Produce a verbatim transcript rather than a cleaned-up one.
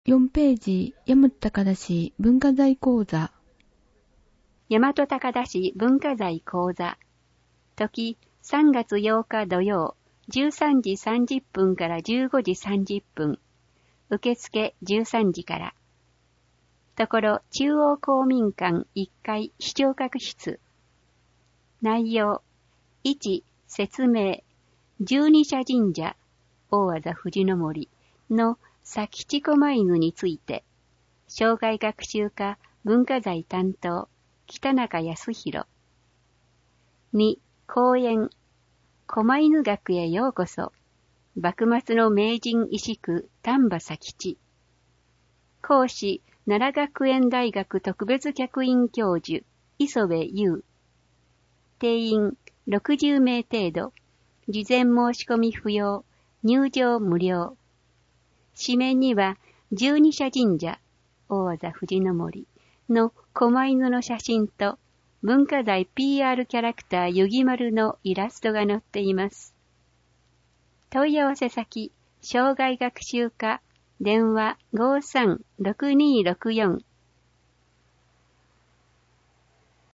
よんページ、大和高田市文化財講座。 大和高田市文化財講座。時、さんがつようか土曜、じゅうさんじさんじゅっぷんからじゅうごじさんじゅっぷん。受付じゅうさんじから。ところ中央公民館いっかい視聴覚室。内容。いち、説明。十二社神社、大字藤の森の佐吉狛犬について、生涯学習科文化財担当、北中康弘。に、講演。狛犬学へようこそ。幕末の名人医師区丹波佐吉。講師、奈良学園大学特別客員教授、磯部優。定員ろくじゅうめい程度。事前申し込み不要。入場無料。紙面には、十二社神社、大字藤の森の狛犬の写真と、文化財 ピーアール キャラクターゆぎまるのイラストが載っています。問い合わせ先、生涯学習課、電話 ごーさんろくにーろくよん